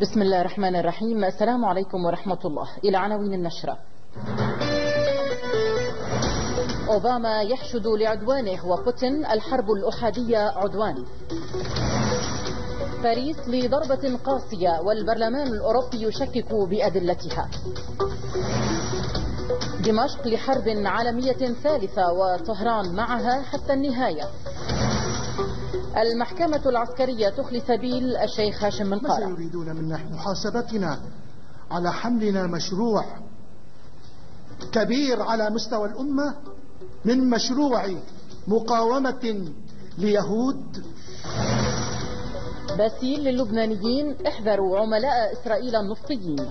بسم الله الرحمن الرحيم. السلام عليكم ورحمة الله. إلى عناوين النشرة. أوباما يحشد لعدوانه وبوتين الحرب الأحادية عدوان. باريس لضربة قاسية والبرلمان الأوروبي يشكك بأدلتها. دمشق لحرب عالمية ثالثة وطهران معها حتى النهاية. المحكمة العسكرية تخلي سبيل الشيخ هاشم بن قارة. ماذا يريدون منا؟ محاسبتنا على حملنا مشروع كبير على مستوى الأمة من مشروع مقاومة ليهود. باسيل للبنانيين احذروا عملاء إسرائيل النفطيين.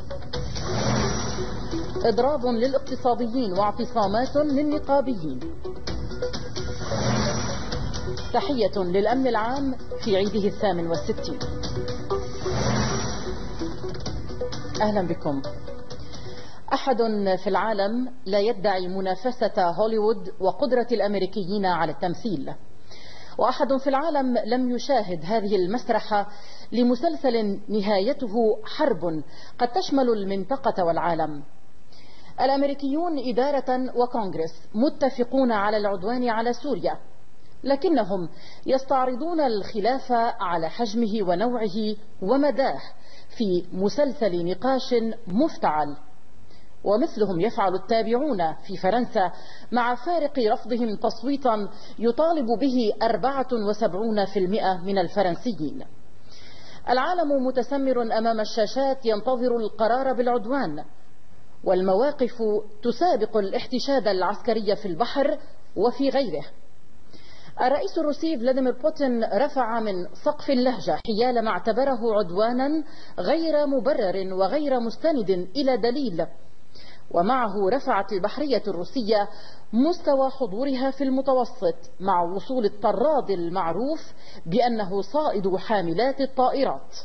إضراب للاقتصاديين واعتصامات للنقابيين. تحية للأمن العام في عيده 68. أهلا بكم. أحد في العالم لا يدعي منافسة هوليوود وقدرة الأمريكيين على التمثيل، وأحد في العالم لم يشاهد هذه المسرحة لمسلسل نهايته حرب قد تشمل المنطقة والعالم. الأمريكيون إدارة وكونغرس متفقون على العدوان على سوريا، لكنهم يستعرضون الخلاف على حجمه ونوعه ومداه في مسلسل نقاش مفتعل، ومثلهم يفعل التابعون في فرنسا مع فارق رفضهم تصويتا يطالب به 74% من الفرنسيين. العالم متسمر أمام الشاشات ينتظر القرار بالعدوان، والمواقف تسابق الاحتشاد العسكري في البحر وفي غيره. الرئيس الروسي فلاديمير بوتين رفع من سقف اللهجة حيال ما اعتبره عدوانا غير مبرر وغير مستند إلى دليل، ومعه رفعت البحرية الروسية مستوى حضورها في المتوسط مع وصول الطراد المعروف بأنه صائد حاملات الطائرات.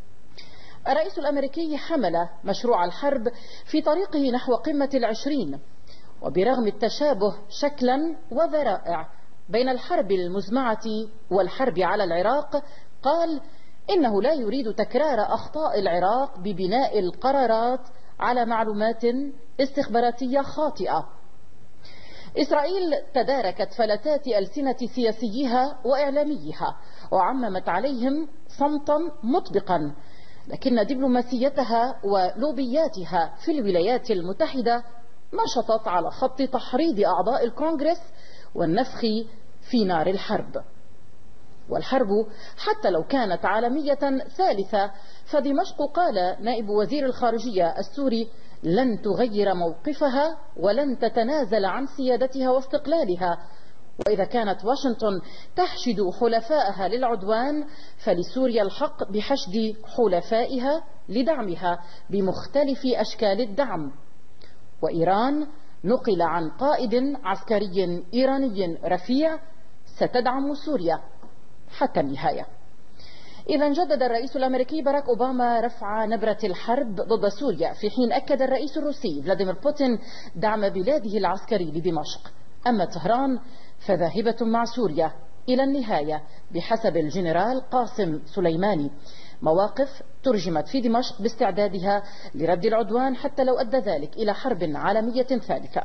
الرئيس الأمريكي حمل مشروع الحرب في طريقه نحو قمة ال20، وبرغم التشابه شكلا وذرائع بين الحرب المزمعة والحرب على العراق، قال إنه لا يريد تكرار أخطاء العراق ببناء القرارات على معلومات استخباراتية خاطئة. إسرائيل تداركت فلتات ألسنة سياسيها وإعلاميها وعممت عليهم صمتا مطبقا، لكن دبلوماسيتها ولوبياتها في الولايات المتحدة نشطت على خط تحريض أعضاء الكونغرس والنفخ في نار الحرب. والحرب حتى لو كانت عالمية ثالثة فدمشق، قال نائب وزير الخارجية السوري، لن تغير موقفها ولن تتنازل عن سيادتها واستقلالها، وإذا كانت واشنطن تحشد حلفائها للعدوان فلسوريا الحق بحشد حلفائها لدعمها بمختلف أشكال الدعم. وإيران نقل عن قائد عسكري إيراني رفيع ستدعم سوريا حتى النهاية. إذا جدد الرئيس الأمريكي باراك أوباما رفع نبرة الحرب ضد سوريا، في حين أكد الرئيس الروسي فلاديمير بوتين دعم بلاده العسكري لدمشق. أما طهران فذاهبة مع سوريا إلى النهاية بحسب الجنرال قاسم سليماني، مواقف ترجمت في دمشق باستعدادها لرد العدوان حتى لو أدى ذلك إلى حرب عالمية ثالثة.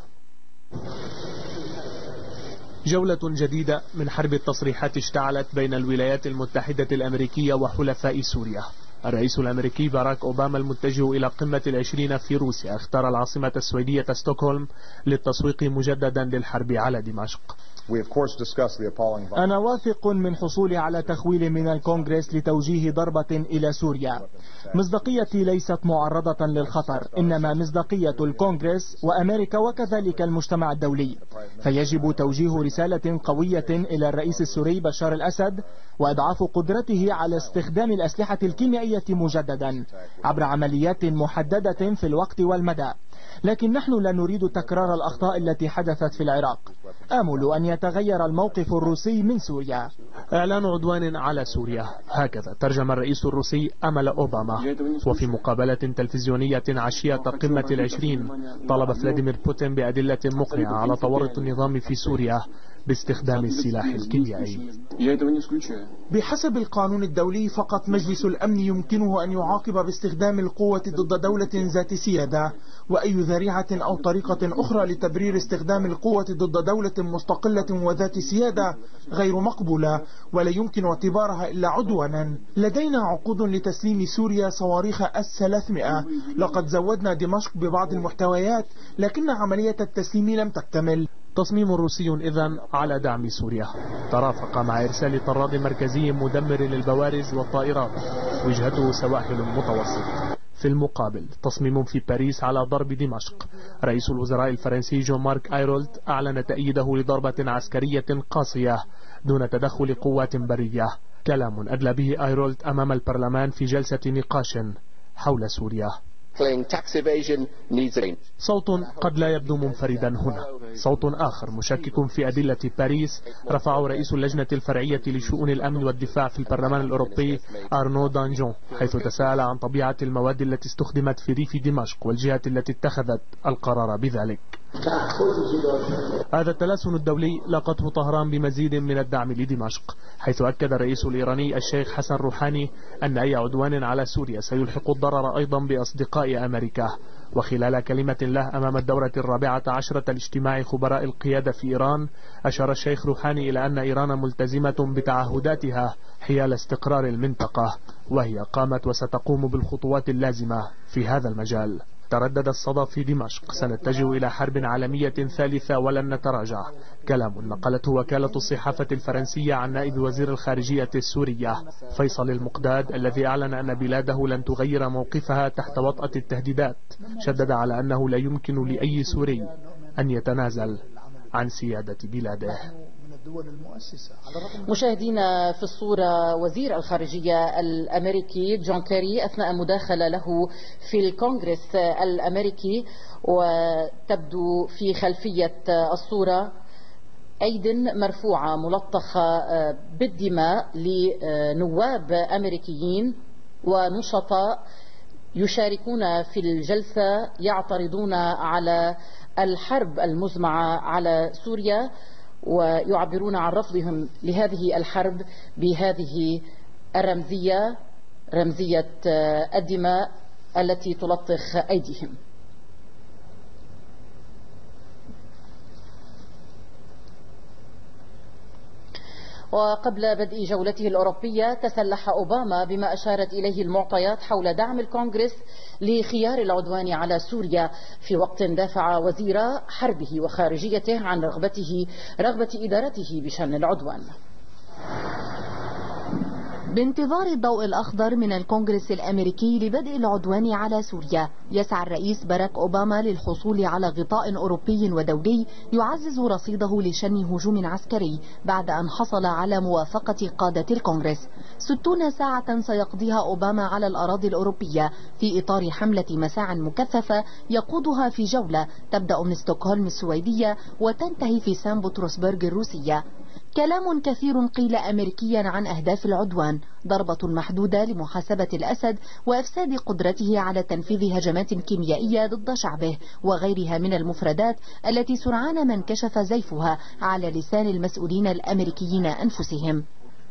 جولة جديدة من حرب التصريحات اشتعلت بين الولايات المتحدة الأمريكية وحلفاء سوريا. الرئيس الأمريكي باراك أوباما المتجه إلى قمة ال20 في روسيا اختار العاصمة السويدية ستوكهولم للتسويق مجددا للحرب على دمشق. أنا واثق من حصولي على تخويل من الكونغرس لتوجيه ضربة إلى سوريا. مصداقيتي ليست معرضة للخطر، إنما مصداقية الكونغرس وأمريكا وكذلك المجتمع الدولي. فيجب توجيه رسالة قوية إلى الرئيس السوري بشار الأسد وإضعاف قدرته على استخدام الأسلحة الكيميائية مجددا عبر عمليات محددة في الوقت والمدى. لكن نحن لا نريد تكرار الأخطاء التي حدثت في العراق. آمل أن يتغير الموقف الروسي من سوريا. إعلان عدوان على سوريا، هكذا ترجم الرئيس الروسي أمل أوباما. وفي مقابلة تلفزيونية عشية قمة ال20 طلب فلاديمير بوتين بأدلة مقنعة على تورط النظام في سوريا باستخدام السلاح الكيميائي. بحسب القانون الدولي فقط مجلس الأمن يمكنه أن يعاقب باستخدام القوة ضد دولة ذات سيادة، وأي ذريعة أو طريقة أخرى لتبرير استخدام القوة ضد دولة مستقلة وذات سيادة غير مقبولة ولا يمكن اعتبارها إلا عدوانا. لدينا عقود لتسليم سوريا صواريخ S-300، لقد زودنا دمشق ببعض المحتويات لكن عملية التسليم لم تكتمل. تصميم روسي إذن على دعم سوريا ترافق مع إرسال طراد مركزي مدمر للبوارج والطائرات وجهته سواحل المتوسط. في المقابل تصميم في باريس على ضرب دمشق. رئيس الوزراء الفرنسي جون مارك أيرولت أعلن تأييده لضربة عسكرية قاسية دون تدخل قوات برية، كلام أدلى به أيرولت أمام البرلمان في جلسة نقاش حول سوريا. صوت قد لا يبدو منفردا هنا، صوت آخر مشكك في أدلة باريس رفعه رئيس اللجنة الفرعية لشؤون الأمن والدفاع في البرلمان الأوروبي أرنو دانجون، حيث تساءل عن طبيعة المواد التي استخدمت في ريف دمشق والجهة التي اتخذت القرار بذلك. هذا التلاسن الدولي لاقته طهران بمزيد من الدعم لدمشق، حيث أكد الرئيس الإيراني الشيخ حسن روحاني أن أي عدوان على سوريا سيلحق الضرر أيضا بأصدقاء أمريكا. وخلال كلمة له أمام الدورة 14 لاجتماع خبراء القيادة في إيران، أشار الشيخ روحاني إلى أن إيران ملتزمة بتعهداتها حيال استقرار المنطقة، وهي قامت وستقوم بالخطوات اللازمة في هذا المجال. تردد الصدى في دمشق: سنتجه إلى حرب عالمية ثالثة ولن نتراجع، كلام نقلته وكالة الصحافة الفرنسية عن نائب وزير الخارجية السورية فيصل المقداد، الذي أعلن أن بلاده لن تغير موقفها تحت وطأة التهديدات. شدد على أنه لا يمكن لأي سوري أن يتنازل عن سيادة بلاده. مشاهدينا، في الصورة وزير الخارجية الأمريكي جون كيري أثناء مداخلة له في الكونغرس الأمريكي، وتبدو في خلفية الصورة أيد مرفوعة ملطخة بالدماء لنواب أمريكيين ونشطاء يشاركون في الجلسة يعترضون على الحرب المزمعة على سوريا ويعبرون عن رفضهم لهذه الحرب بهذه الرمزية، رمزية الدماء التي تلطخ أيديهم. وقبل بدء جولته الأوروبية تسلح أوباما بما أشارت إليه المعطيات حول دعم الكونغرس لخيار العدوان على سوريا، في وقت دافع وزير حربه وخارجيته عن رغبة إدارته بشأن العدوان. بانتظار الضوء الأخضر من الكونغرس الأمريكي لبدء العدوان على سوريا، يسعى الرئيس باراك أوباما للحصول على غطاء أوروبي ودولي يعزز رصيده لشن هجوم عسكري بعد أن حصل على موافقة قادة الكونغرس. 60 ساعة سيقضيها أوباما على الأراضي الأوروبية في إطار حملة مساع مكثفة يقودها في جولة تبدأ من ستوكهولم السويدية وتنتهي في سان بطرسبرغ الروسية. كلام كثير قيل أمريكيا عن أهداف العدوان: ضربة محدودة لمحاسبة الأسد وإفساد قدرته على تنفيذ هجمات كيميائية ضد شعبه، وغيرها من المفردات التي سرعان ما انكشف زيفها على لسان المسؤولين الأمريكيين أنفسهم.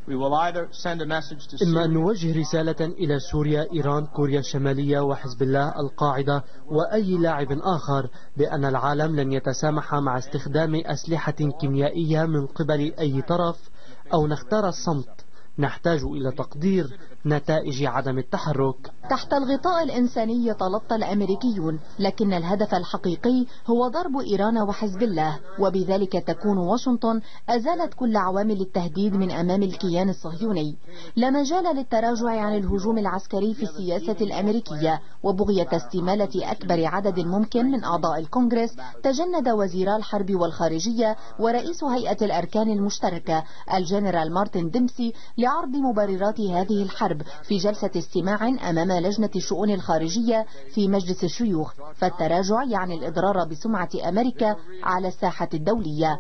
إما أن نوجه رسالة إلى سوريا، إيران، كوريا الشمالية وحزب الله، القاعدة وأي لاعب آخر بأن العالم لن يتسامح مع استخدام أسلحة كيميائية من قبل أي طرف، أو نختار الصمت. نحتاج إلى تقدير نتائج عدم التحرك. تحت الغطاء الإنساني يتلطى الأمريكيون، لكن الهدف الحقيقي هو ضرب إيران وحزب الله، وبذلك تكون واشنطن أزالت كل عوامل التهديد من أمام الكيان الصهيوني. لا مجال للتراجع عن الهجوم العسكري في السياسة الأمريكية، وبغية استمالة أكبر عدد ممكن من أعضاء الكونغرس تجند وزيرا الحرب والخارجية ورئيس هيئة الأركان المشتركة الجنرال مارتن ديمسي لعرض مبررات هذه الحرب في جلسة استماع أمام لجنة الشؤون الخارجية في مجلس الشيوخ، فالتراجع يعني الإضرار بسمعة أمريكا على الساحة الدولية.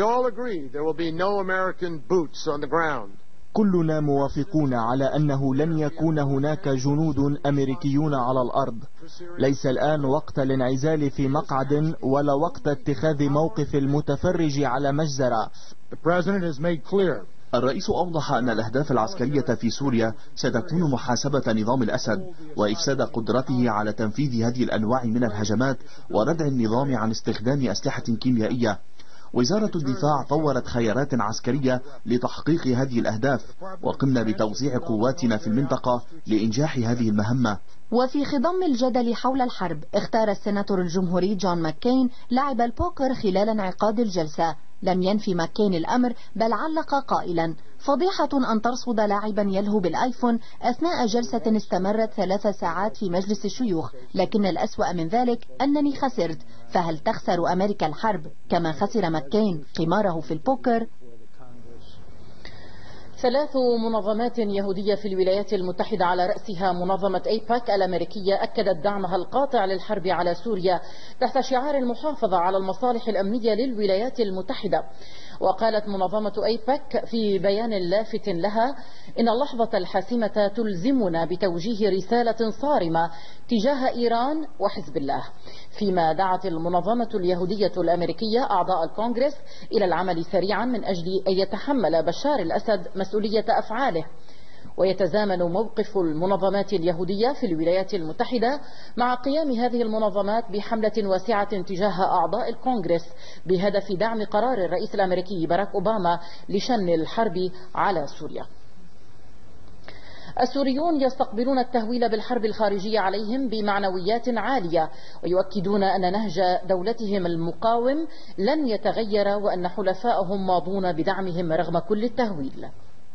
كلنا موافقون على أنه لن يكون هناك جنود أمريكيون على الأرض. ليس الآن وقت الانعزال في مقعد ولا وقت اتخاذ موقف المتفرج على مجزرة. الرئيس أوضح أن الأهداف العسكرية في سوريا ستكون محاسبة نظام الأسد وإفساد قدرته على تنفيذ هذه الأنواع من الهجمات وردع النظام عن استخدام أسلحة كيميائية. وزارة الدفاع طورت خيارات عسكرية لتحقيق هذه الأهداف، وقمنا بتوزيع قواتنا في المنطقة لإنجاح هذه المهمة. وفي خضم الجدل حول الحرب، اختار السيناتور الجمهوري جون ماككين لعب البوكر خلال انعقاد الجلسة. لم ينفي ماككين الأمر، بل علق قائلا: فضيحة أن ترصد لاعبا يلهو بالآيفون أثناء جلسة استمرت 3 ساعات في مجلس الشيوخ، لكن الأسوأ من ذلك أنني خسرت. فهل تخسر أمريكا الحرب كما خسر ماككين قماره في البوكر؟ 3 منظمات يهودية في الولايات المتحدة على رأسها منظمة أيباك الأمريكية أكدت دعمها القاطع للحرب على سوريا تحت شعار المحافظة على المصالح الأمنية للولايات المتحدة. وقالت منظمة أيباك في بيان لافت لها إن اللحظة الحاسمة تلزمنا بتوجيه رسالة صارمة تجاه إيران وحزب الله، فيما دعت المنظمة اليهودية الأمريكية أعضاء الكونغرس إلى العمل سريعا من أجل أن يتحمل بشار الأسد مسؤولية أفعاله. ويتزامن موقف المنظمات اليهودية في الولايات المتحدة مع قيام هذه المنظمات بحملة واسعة تجاه أعضاء الكونغرس بهدف دعم قرار الرئيس الأمريكي باراك أوباما لشن الحرب على سوريا. السوريون يستقبلون التهويل بالحرب الخارجية عليهم بمعنويات عالية، ويؤكدون أن نهج دولتهم المقاوم لن يتغير، وأن حلفائهم ماضون بدعمهم رغم كل التهويل.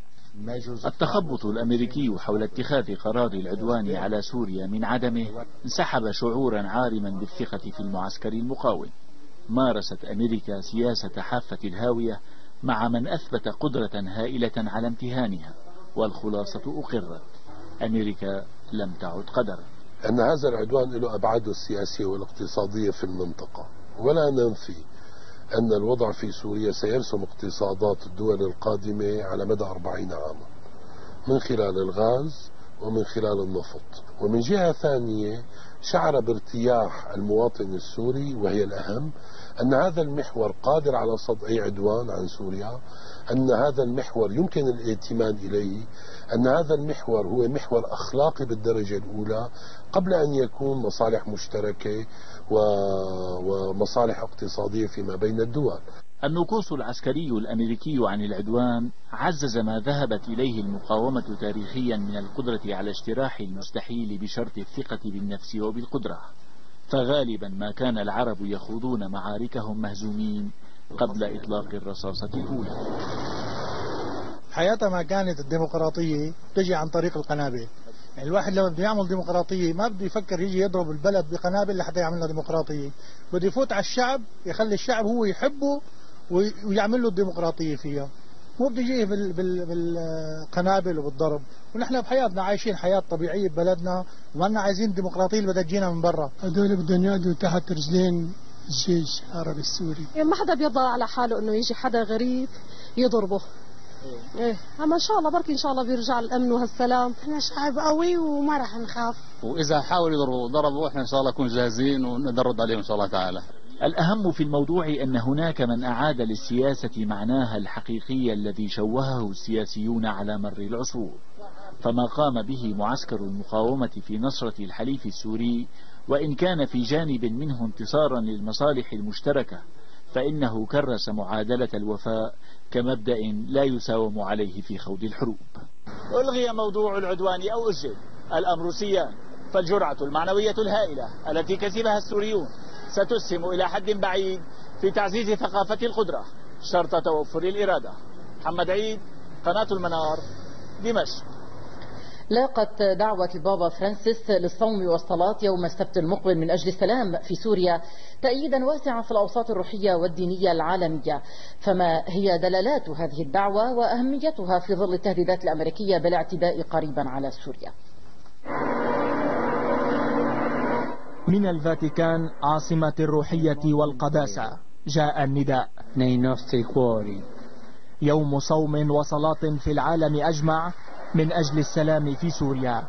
التخبط الأمريكي حول اتخاذ قرار العدوان على سوريا من عدمه انسحب شعورا عارما بالثقة في المعسكر المقاوم. مارست أمريكا سياسة حافة الهاوية مع من أثبت قدرة هائلة على امتهانها، والخلاصة أقرت: أمريكا لم تعد قدرا. أن هذا العدوان له أبعاده السياسية والاقتصادية في المنطقة، ولا ننفي أن الوضع في سوريا سيرسم اقتصادات الدول القادمة على مدى 40 عاما من خلال الغاز ومن خلال النفط. ومن جهة ثانية شعر بارتياح المواطن السوري، وهي الأهم، أن هذا المحور قادر على صد أي عدوان عن سوريا، أن هذا المحور يمكن الائتمان إليه، أن هذا المحور هو محور أخلاقي بالدرجة الأولى قبل أن يكون مصالح مشتركة ومصالح اقتصادية فيما بين الدول. النقوص العسكري الأمريكي عن العدوان عزز ما ذهبت إليه المقاومة تاريخيا من القدرة على اجتراح المستحيل بشرط الثقة بالنفس وبالقدرة. فغالبا ما كان العرب يخوضون معاركهم مهزومين قبل إطلاق الرصاصة الأولى. حياتها ما كانت الديمقراطية تجي عن طريق القنابل. يعني الواحد لما بده يعمل ديمقراطية ما بده يفكر يجي يضرب البلد بقنابل لحتى يعمل له ديمقراطية، بده يفوت على الشعب، يخلي الشعب هو يحبه ويعمل له الديمقراطية فيها، مو بده يجي بالقنابل وبالضرب. ونحن بحياتنا عايشين حياة طبيعية ببلدنا، وما عايزين ديمقراطية اللي بدها تجينا من برا. هذول بدهم يقعدوا تحت رجلين الجيش العربي السوري. ما حدا بيرضى على حاله انه يجي حدا غريب يضربه. ايه اما ان شاء الله بركي ان شاء الله بيرجع الامن وهالسلام. احنا شعب قوي وما راح نخاف، واذا حاولوا ضربوا احنا ان شاء الله نكون جاهزين ونرد عليهم ان شاء الله تعالى. الأهم في الموضوع أن هناك من أعاد للسياسة معناها الحقيقي الذي شوهه السياسيون على مر العصور. فما قام به معسكر المقاومة في نصرة الحليف السوري، وإن كان في جانب منه انتصارا للمصالح المشتركة، فإنه كرس معادلة الوفاء كمبدأ لا يساوم عليه في خوض الحروب. ألغي موضوع العدوان أو أجل، الأمر سيان، فالجرعة المعنوية الهائلة التي كسبها السوريون ستسهم إلى حد بعيد في تعزيز ثقافة القدرة شرط توفر الإرادة. محمد عيد، قناة المنار، دمشق. لاقت دعوة البابا فرانسيس للصوم والصلاة يوم السبت المقبل من أجل السلام في سوريا تأييدا واسعا في الأوساط الروحية والدينية العالمية. فما هي دلالات هذه الدعوة وأهميتها في ظل التهديدات الأمريكية بالاعتداء قريبا على سوريا؟ من الفاتيكان عاصمة الروحية والقداسة جاء النداء: يوم صوم وصلاة في العالم أجمع من أجل السلام في سوريا.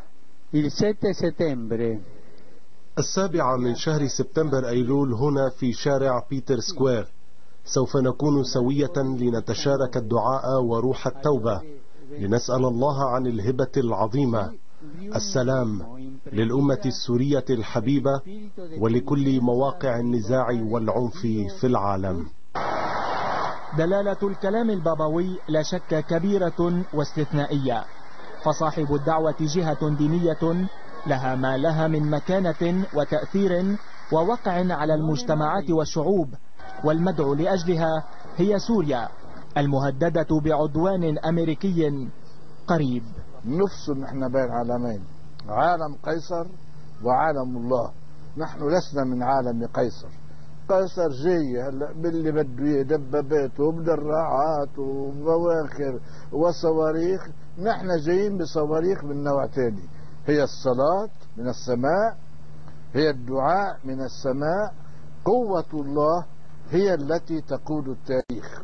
7 من شهر سبتمبر أيلول هنا في شارع بيتر سكوير سوف نكون سوية لنتشارك الدعاء وروح التوبة، لنسأل الله عن الهبة العظيمة، السلام للأمة السورية الحبيبة ولكل مواقع النزاع والعنف في العالم. دلالة الكلام البابوي لا شك كبيرة واستثنائية، فصاحب الدعوة جهة دينية لها ما لها من مكانة وتأثير ووقع على المجتمعات والشعوب، والمدعو لأجلها هي سوريا المهددة بعدوان أمريكي قريب. نفصل نحن بين عالمين، عالم قيصر وعالم الله. نحن لسنا من عالم قيصر. قيصر جاي هلا باللي بده دبابات ومدرعات وبواخر وصواريخ، نحن جايين بصواريخ من نوع ثاني، هي الصلاة من السماء، هي الدعاء من السماء، قوة الله هي التي تقود التاريخ.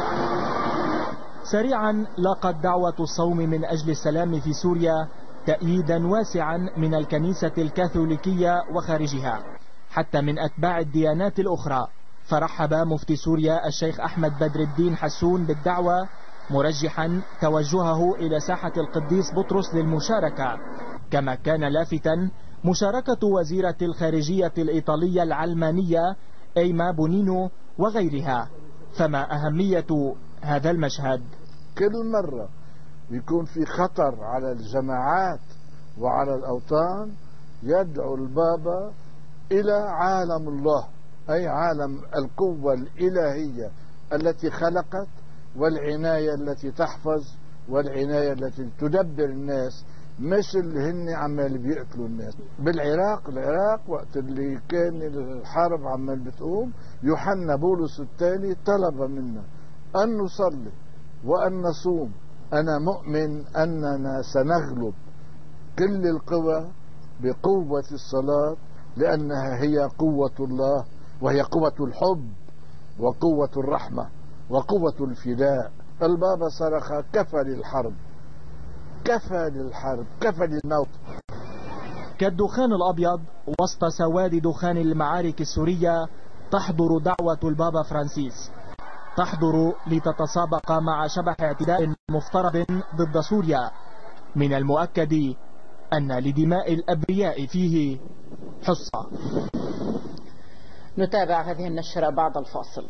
سريعا لاقت دعوة الصوم من أجل السلام في سوريا تأييدا واسعا من الكنيسة الكاثوليكية وخارجها، حتى من أتباع الديانات الأخرى. فرحب مفتي سوريا الشيخ أحمد بدر الدين حسون بالدعوة، مرجحا توجهه إلى ساحة القديس بطرس للمشاركة، كما كان لافتا مشاركة وزيرة الخارجية الإيطالية العلمانية أيما بونينو وغيرها. فما أهمية هذا المشهد؟ كل مرة يكون في خطر على الجماعات وعلى الأوطان يدعو البابا إلى عالم الله، أي عالم القوة الإلهية التي خلقت، والعناية التي تحفظ، والعناية التي تدبر الناس، مش اللي هن عمال بيقتلوا الناس. بالعراق، العراق وقت اللي كان الحرب عمال بتقوم، يوحنا بولس الثاني طلب منا أن نصلي وأن نصوم. أنا مؤمن أننا سنغلب كل القوى بقوة الصلاة، لأنها هي قوة الله، وهي قوة الحب وقوة الرحمة وقوة الفداء. البابا صرخ كفى للحرب، كفى للحرب، كفى للموت. كالدخان الأبيض وسط سواد دخان المعارك السورية تحضر دعوة البابا فرانسيس، تحضر لتتسابق مع شبح اعتداء مفترض ضد سوريا. من المؤكد أن لدماء الأبرياء فيه حصة. نتابع هذه النشرة بعد الفاصل.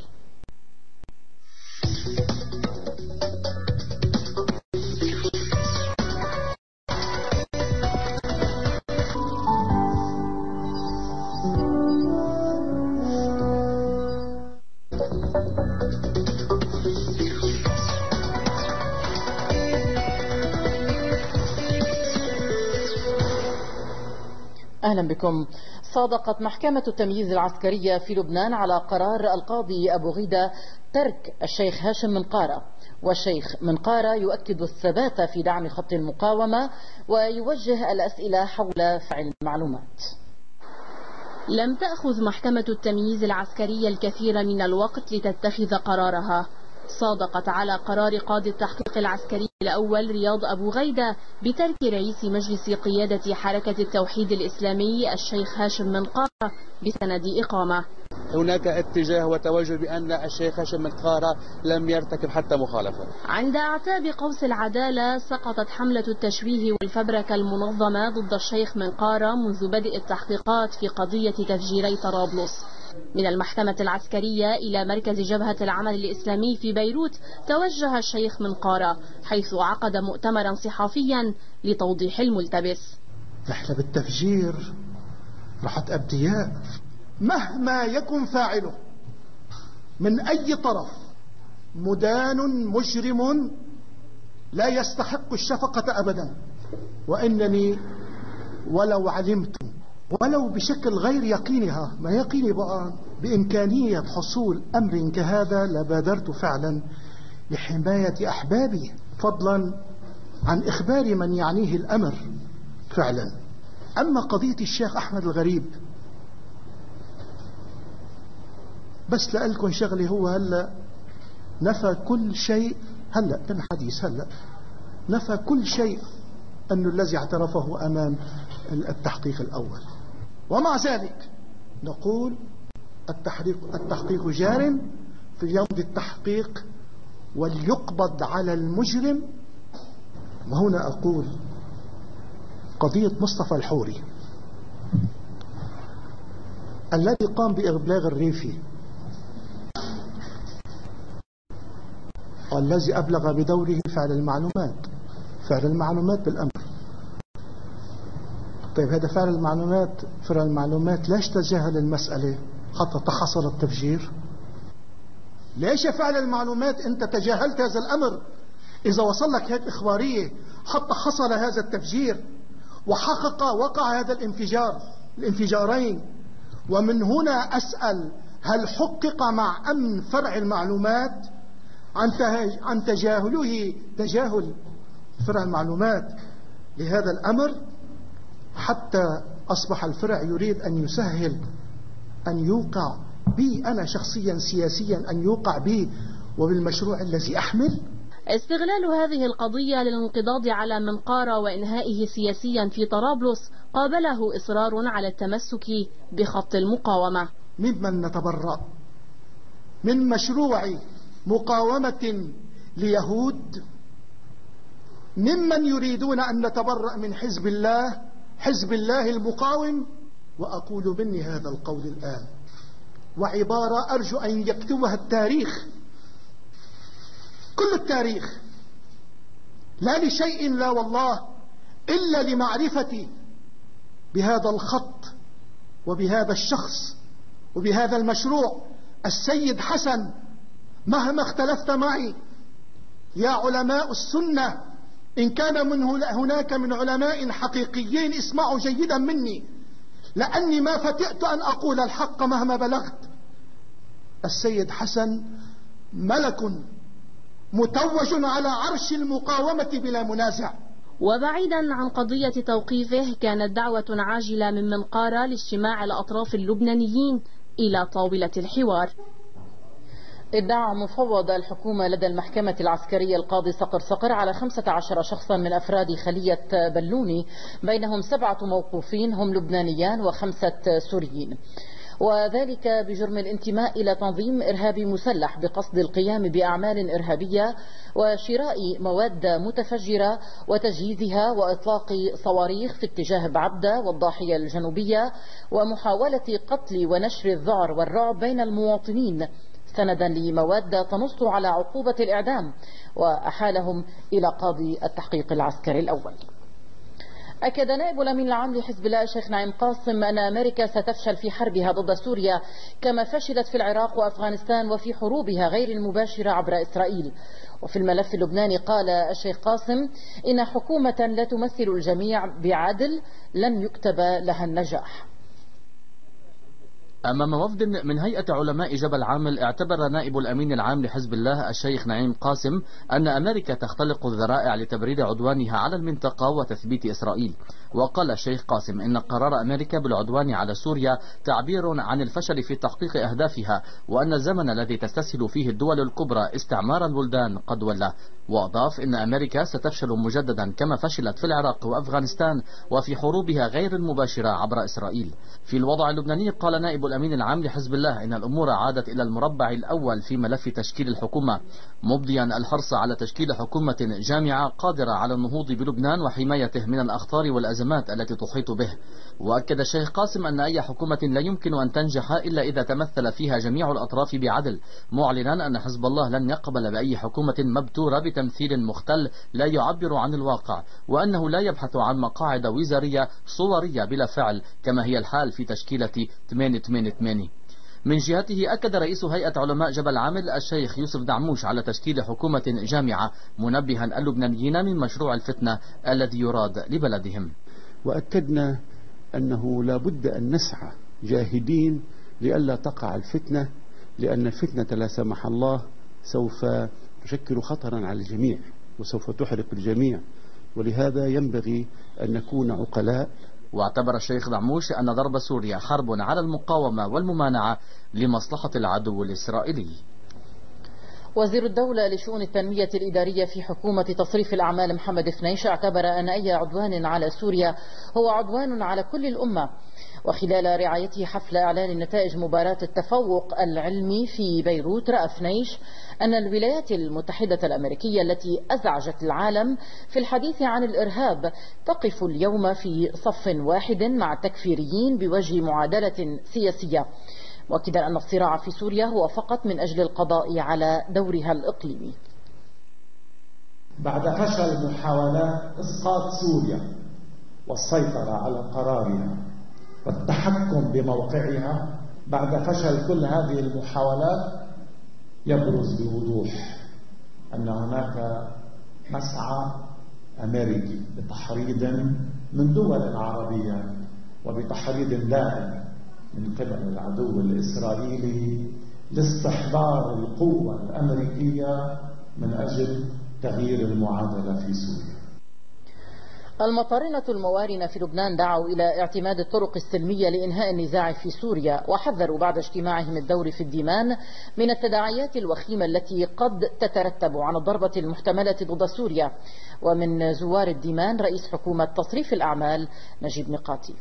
أهلا بكم. صادقت محكمة التمييز العسكرية في لبنان على قرار القاضي أبو غيدة ترك الشيخ هاشم منقارة، والشيخ منقارة يؤكد الثبات في دعم خط المقاومة ويوجه الأسئلة حول فعل المعلومات. لم تأخذ محكمة التمييز العسكرية الكثير من الوقت لتتخذ قرارها. صادقت على قرار قاضي التحقيق العسكري الأول رياض أبو غيدة بترك رئيس مجلس قيادة حركة التوحيد الإسلامي الشيخ هاشم منقارة بسند إقامة. هناك اتجاه وتوجه بأن الشيخ هاشم منقارة لم يرتكب حتى مخالفة. عند أعتاب قوس العدالة سقطت حملة التشويه والفبركة المنظمة ضد الشيخ منقارة منذ بدء التحقيقات في قضية تفجيري طرابلس. من المحكمة العسكرية إلى مركز جبهة العمل الإسلامي في بيروت توجه الشيخ منقارة، حيث عقد مؤتمرا صحفيا لتوضيح الملتبس. نحن بالتفجير رحت أبدياء، مهما يكن فاعله من أي طرف مدان مجرم لا يستحق الشفقة أبدا، وإنني ولو علمت ولو بشكل غير يقينها ما يقيني بقى بإمكانية حصول أمر كهذا لبادرت فعلا لحماية أحبابي، فضلا عن إخبار من يعنيه الأمر فعلا. أما قضية الشيخ أحمد الغريب، بس لألكم شغلي، هو هلأ نفى كل شيء، هلأ من حديث هلأ نفى كل شيء أنه الذي اعترفه أمام التحقيق الأول، ومع ذلك نقول التحقيق جار، يمضي التحقيق وليقبض على المجرم. وهنا أقول قضية مصطفى الحوري الذي قام بإبلاغ الريفي والذي أبلغ بدوره فعل المعلومات بالأمر. طيب هذا فعل المعلومات ليش تجاهل المسألة حتى تحصل التفجير؟ ليش يا فعل المعلومات أنت تجاهلت هذا الأمر إذا وصل لك هيك إخبارية حتى حصل هذا التفجير وقع هذا الانفجارين؟ ومن هنا أسأل هل حقق مع أمن فرع المعلومات عن تجاهل فرع المعلومات لهذا الأمر، حتى أصبح الفرع يريد أن يسهل أن يوقع بي أنا شخصيا سياسيا، أن يوقع بي وبالمشروع الذي أحمل. استغلال هذه القضية للانقضاض على منقارة وإنهائه سياسيا في طرابلس قابله إصرار على التمسك بخط المقاومة. ممن نتبرأ من مشروع مقاومة ليهود، ممن يريدون أن نتبرأ من حزب الله المقاوم. وأقول مني هذا القول الآن وعبارة أرجو أن يكتبها التاريخ، كل التاريخ، لا لشيء لا والله إلا لمعرفتي بهذا الخط وبهذا الشخص وبهذا المشروع. السيد حسن، مهما اختلفت معي يا علماء السنة، إن كان هناك من علماء حقيقيين اسمعوا جيدا مني، لأني ما فتئت أن أقول الحق مهما بلغت. السيد حسن ملك متوج على عرش المقاومة بلا منازع. وبعيدا عن قضية توقيفه، كانت دعوة عاجلة من منقارة لاجتماع الأطراف اللبنانيين إلى طاولة الحوار. ادعى مفوض الحكومة لدى المحكمة العسكرية القاضي صقر على 15 شخصا من أفراد خلية بلوني، بينهم 7 موقوفين هم لبنانيان و5 سوريين، وذلك بجرم الانتماء إلى تنظيم إرهابي مسلح بقصد القيام بأعمال إرهابية وشراء مواد متفجرة وتجهيزها وإطلاق صواريخ في اتجاه بعبدة والضاحية الجنوبية، ومحاولة قتل ونشر الذعر والرعب بين المواطنين سندا لمواد تنص على عقوبة الإعدام، وأحالهم إلى قاضي التحقيق العسكري الأول. أكد نائب الأمين العام لحزب الله الشيخ نعيم قاسم أن أمريكا ستفشل في حربها ضد سوريا كما فشلت في العراق وأفغانستان وفي حروبها غير المباشرة عبر إسرائيل. وفي الملف اللبناني قال الشيخ قاسم إن حكومة لا تمثل الجميع بعدل لن يكتب لها النجاح. أمام وفد من هيئة علماء جبل عامل، اعتبر نائب الأمين العام لحزب الله الشيخ نعيم قاسم أن أمريكا تختلق الذرائع لتبرير عدوانها على المنطقة وتثبيت إسرائيل. وقال الشيخ قاسم إن قرار أمريكا بالعدوان على سوريا تعبير عن الفشل في تحقيق أهدافها، وأن الزمن الذي تستسهل فيه الدول الكبرى استعمار البلدان قد ولى. وأضاف إن أمريكا ستفشل مجددا كما فشلت في العراق وأفغانستان وفي حروبها غير المباشرة عبر إسرائيل. في الوضع اللبناني قال نائب الأمين العام لحزب الله إن الأمور عادت إلى المربع الأول في ملف تشكيل الحكومة، مبديا الحرص على تشكيل حكومة جامعة قادرة على النهوض بلبنان وحمايته من الأخطار والأزمات التي تحيط به. وأكد الشيخ قاسم أن أي حكومة لا يمكن أن تنجح إلا إذا تمثل فيها جميع الأطراف بعدل، معلنا أن حزب الله لن يقبل بأي حكومة مبتورة بتمثيل مختل لا يعبر عن الواقع، وأنه لا يبحث عن مقاعد وزارية صورية بلا فعل كما هي الحال في تشكيلة 888. من جهته أكد رئيس هيئة علماء جبل عامل الشيخ يوسف دعموش على تشكيل حكومة جامعة، منبها اللبنانيين من مشروع الفتنة الذي يراد لبلدهم. وأكدنا أنه لا بد أن نسعى جاهدين لئلا تقع الفتنة، لأن الفتنة لا سمح الله سوف تشكل خطرا على الجميع وسوف تحرق الجميع، ولهذا ينبغي أن نكون عقلاء. واعتبر الشيخ دعموش أن ضرب سوريا حرب على المقاومة والممانعة لمصلحة العدو الإسرائيلي. وزير الدولة لشؤون التنمية الإدارية في حكومة تصريف الأعمال محمد فنيش اعتبر أن أي عدوان على سوريا هو عدوان على كل الأمة، وخلال رعايته حفل إعلان نتائج مباراة التفوق العلمي في بيروت، رأى فنيش أن الولايات المتحدة الأمريكية التي أزعجت العالم في الحديث عن الإرهاب تقف اليوم في صف واحد مع التكفيريين بوجه معادلة سياسية، مؤكدا أن الصراع في سوريا هو فقط من أجل القضاء على دورها الإقليمي. بعد فشل محاولات إسقاط سوريا والسيطرة على قرارها والتحكم بموقعها، بعد فشل كل هذه المحاولات يبرز بوضوح أن هناك مسعى أمريكي بتحريض من دول عربية وبتحريض دائم من قبل العدو الإسرائيلي لاستحضار القوة الأمريكية من أجل تغيير المعادلة في سوريا. المطارنة الموارنة في لبنان دعوا إلى اعتماد الطرق السلمية لإنهاء النزاع في سوريا، وحذروا بعد اجتماعهم الدوري في الديمان من التداعيات الوخيمة التي قد تترتب عن الضربة المحتملة ضد سوريا. ومن زوار الديمان رئيس حكومة تصريف الأعمال نجيب ميقاتي.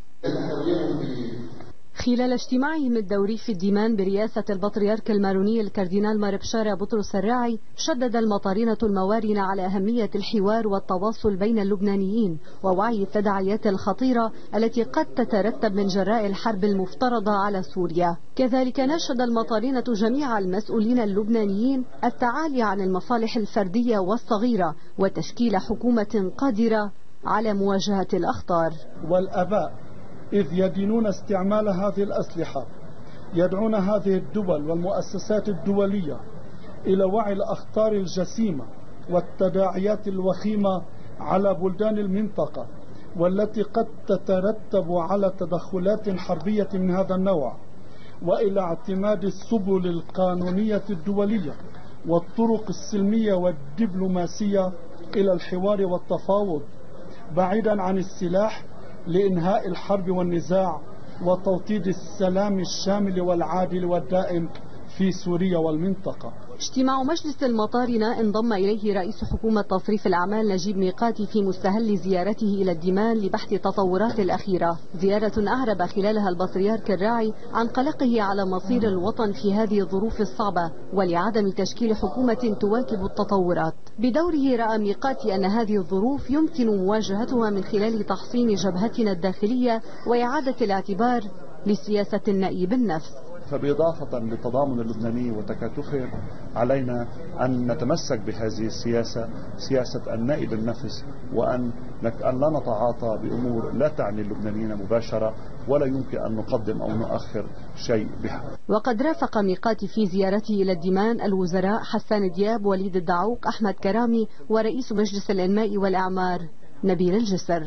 خلال اجتماعهم الدوري في الديمان برئاسة البطريرك الماروني الكاردينال ماربشارا بطرس الراعي، شدد المطارنة الموارنة على أهمية الحوار والتواصل بين اللبنانيين ووعي التداعيات الخطيرة التي قد تترتب من جراء الحرب المفترضة على سوريا. كذلك ناشد المطارنة جميع المسؤولين اللبنانيين التعالي عن المصالح الفردية والصغيرة وتشكيل حكومة قادرة على مواجهة الأخطار. والآباء إذ يدينون استعمال هذه الأسلحة يدعون هذه الدول والمؤسسات الدولية إلى وعي الأخطار الجسيمة والتداعيات الوخيمة على بلدان المنطقة، والتي قد تترتب على تدخلات حربية من هذا النوع، وإلى اعتماد السبل القانونية الدولية والطرق السلمية والدبلوماسية إلى الحوار والتفاوض بعيدا عن السلاح لإنهاء الحرب والنزاع وتوطيد السلام الشامل والعادل والدائم في سوريا والمنطقة. اجتماع مجلس المطارنة انضم إليه رئيس حكومة تصريف الأعمال نجيب ميقاتي في مستهل زيارته إلى الديمان لبحث التطورات الأخيرة، زيارة أعرب خلالها البطريرك الراعي عن قلقه على مصير الوطن في هذه الظروف الصعبة ولعدم تشكيل حكومة تواكب التطورات. بدوره رأى ميقاتي أن هذه الظروف يمكن مواجهتها من خلال تحصين جبهتنا الداخلية وإعادة الاعتبار لسياسة النأي بالنفس. فبإضافة للتضامن اللبناني وتكاتفه علينا أن نتمسك بهذه السياسة، سياسة النأي بالنفس، وأن لا نتعاطى بأمور لا تعني اللبنانيين مباشرة ولا يمكن أن نقدم أو نؤخر شيء بها. وقد رافق ميقاتي في زيارته إلى الديمان الوزراء حسان دياب، وليد الدعوق، أحمد كرامي، ورئيس مجلس الإنماء والإعمار نبيل الجسر.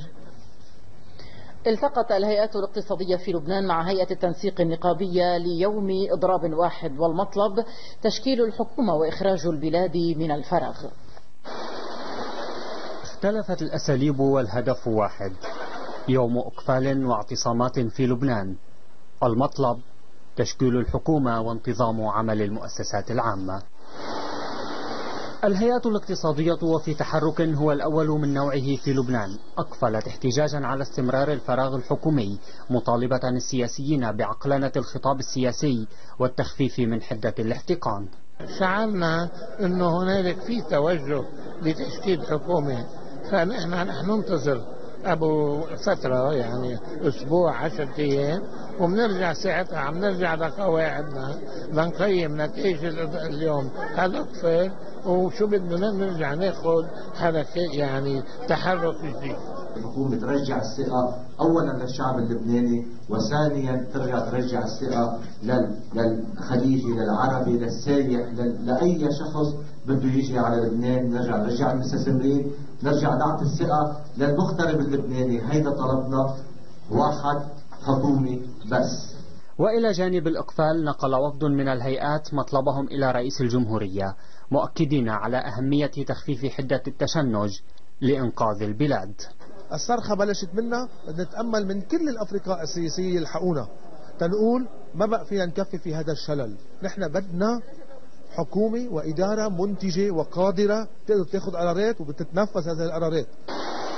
التقت الهيئات الاقتصادية في لبنان مع هيئة التنسيق النقابية ليوم إضراب واحد، والمطلب تشكيل الحكومة وإخراج البلاد من الفراغ. اختلفت الأساليب والهدف واحد، يوم إقفال واعتصامات في لبنان. المطلب تشكيل الحكومة وانتظام عمل المؤسسات العامة. الهيئة الاقتصادية وفي تحرك هو الأول من نوعه في لبنان أقفلت احتجاجا على استمرار الفراغ الحكومي، مطالبة السياسيين بعقلنة الخطاب السياسي والتخفيف من حدة الاحتقان. شعرنا أنه هنالك في توجه لتشكيل حكومة، فنحن ننتظر أبو فترة، يعني أسبوع 10 أيام، وبنرجع ساعتها عم نرجع لقواعدنا لنقيم نتائج اليوم هالأقفال وشو بدنا نرجع ناخذ حركة، يعني تحرك جديد. الحكومة ترجع الثقة أولا للشعب اللبناني، وثانيا ترجع الثقة للخليجي، للعربي، للسايح، لأي شخص بده يجي على لبنان. نرجع المستثمرين، نرجع نعطي الثقة للمغترب اللبناني. هيدا طلبنا، واحد حكومي بس. وإلى جانب الإقفال نقل وفد من الهيئات مطلبهم إلى رئيس الجمهورية، مؤكدين على أهمية تخفيف حدة التشنج لإنقاذ البلاد. الصرخة بلشت منا، نتأمل من كل الأفرقاء السياسية يلحقونا تنقول ما بقى فينا نكفي في هذا الشلل. نحن بدنا حكومة وإدارة منتجة وقادرة تقدر تاخذ قرارات وبتتنفذ هذه القرارات.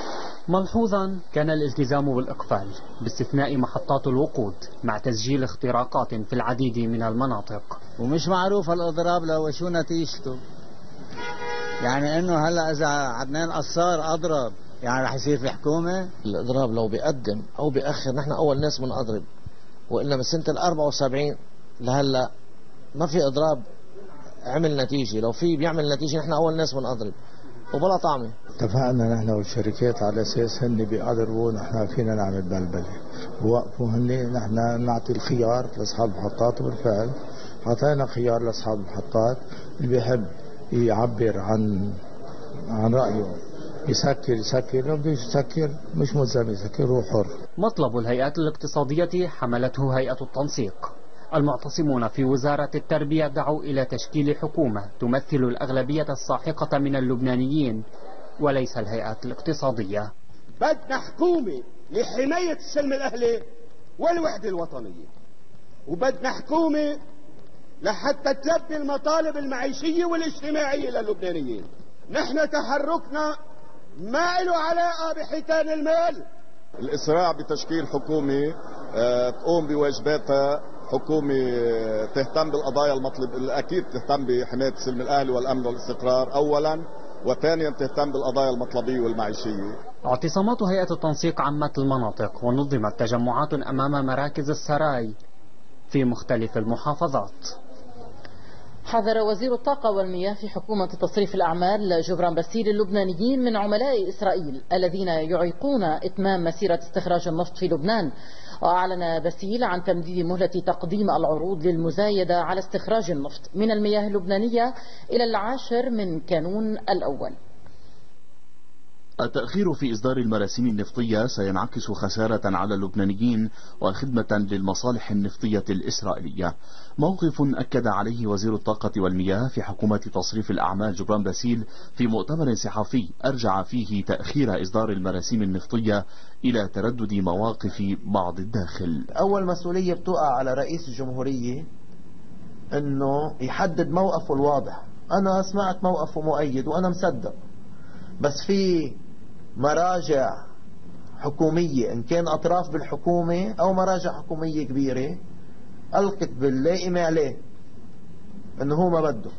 ملحوظا كان الالتزام بالإقفال باستثناء محطات الوقود مع تسجيل اختراقات في العديد من المناطق. ومش معروف الإضراب لو شو نتيجته، يعني إنه هلا إذا عدنان قصار أضرب يعني رح يصير في حكومة؟ الإضراب لو بيقدم أو بيأخر نحن أول ناس بنضرب، وإلا من سنة 74 لهلا ما في إضراب عمل نتيجة، لو في بيعمل نتيجة نحن أول ناس بنضرب وبلا طعمة. اتفقنا نحن والشركات على أساس هن بيقدروا نحن فينا نعمل بلبلة، ووقفوا هن نحن نعطي الخيار لأصحاب المحطات، وبالفعل أعطينا خيار لأصحاب المحطات اللي بيحب يعبر عن رأيه يسكر، لو بده يسكر مش ملزم يسكر، هو حر. مطلب الهيئات الاقتصادية حملته هيئة التنسيق. المعتصمون في وزارة التربية دعوا إلى تشكيل حكومة تمثل الأغلبية الساحقة من اللبنانيين وليس الهيئات الاقتصادية. بدنا حكومة لحماية السلم الأهلي والوحدة الوطنية، وبدنا حكومة لحتى تلبي المطالب المعيشية والاجتماعية للبنانيين. نحن تحركنا ما له علاقة بحيتان المال. الإسراع بتشكيل حكومة تقوم بواجباتها، حكومة تهتم بالقضايا المطلب، أكيد تهتم بحماية السلم الأهلي والأمن والاستقرار أولا، وثانيا تهتم بالقضايا المطلبية والمعيشية. اعتصامات هيئة التنسيق عمت المناطق ونظمت تجمعات أمام مراكز السراي في مختلف المحافظات. حذر وزير الطاقة والمياه في حكومة تصريف الأعمال جبران باسيل اللبنانيين من عملاء إسرائيل الذين يعيقون إتمام مسيرة استخراج النفط في لبنان. وأعلن باسيل عن تمديد مهلة تقديم العروض للمزايدة على استخراج النفط من المياه اللبنانية إلى 10 من كانون الأول. التأخير في إصدار المراسيم النفطية سينعكس خسارة على اللبنانيين وخدمة للمصالح النفطية الإسرائيلية، موقف أكد عليه وزير الطاقة والمياه في حكومة تصريف الأعمال جبران باسيل في مؤتمر صحفي أرجع فيه تأخير إصدار المراسيم النفطية إلى تردد مواقف بعض الداخل. أول مسؤولية بتقع على رئيس الجمهورية أنه يحدد موقفه الواضح. أنا سمعت موقفه مؤيد وأنا مصدق، بس في مراجع حكومية إن كان أطراف بالحكومة أو مراجع حكومية كبيرة ألقت باللائمة عليه إنه هو ما بده.